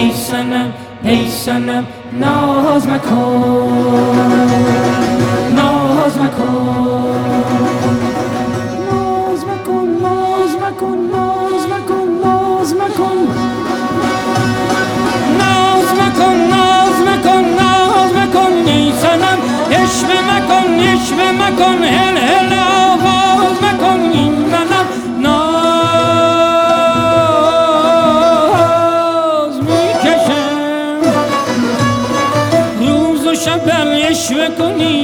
ای صنم ای صنم ناز مکن ناز مکن ناز مکن ناز مکن ناز مکن ناز مکن ناز مکن ناز مکن ناز مکن ای صنم عشوه مکن عشوه مکن هل هل آواز مکن این منم ناز میکشم روز و شب بر عشوه کنی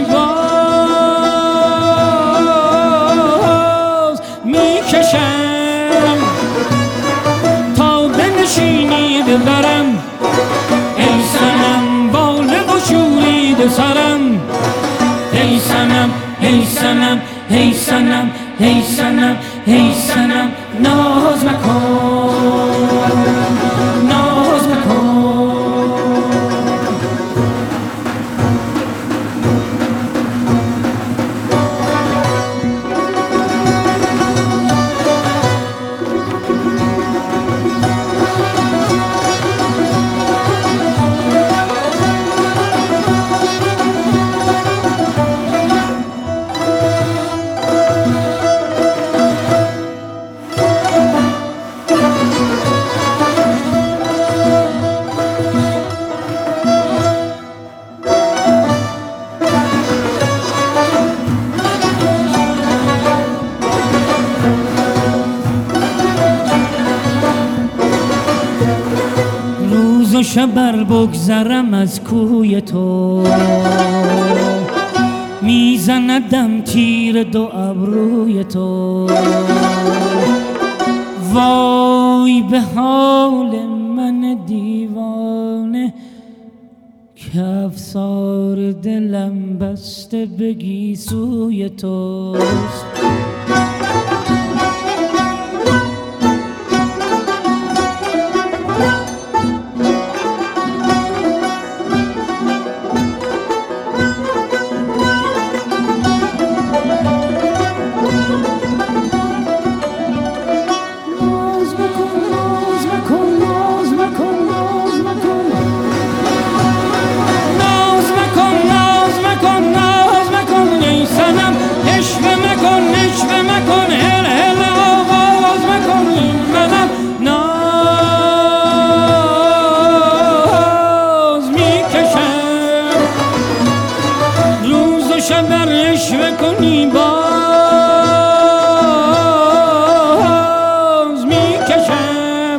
باز میکشم تا بنشینی ببرم ای صنم باله و شورید سرم ای صنم ای صنم ای صنم ای صنم ای صنم ناز مکن ناز مکن روز و شب بر بگذرم از کوی تو میزندم تیر دو ابروی تو وای به حال من دیوانه که افسار دلم بسته به گیسوی توست بر عشوه کنی باز میکشم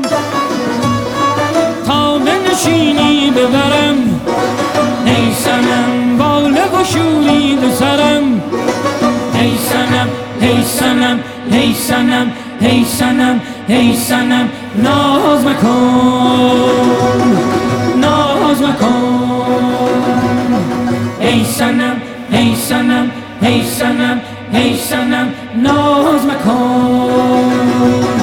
تا بنشینی ببرم ای صنم باله و شورید سرم ای صنم ای صنم ای صنم ای صنم ای صنم ناز مکن ناز مکن ای صنم ای صنم ای صنم ای صنم ناز مکن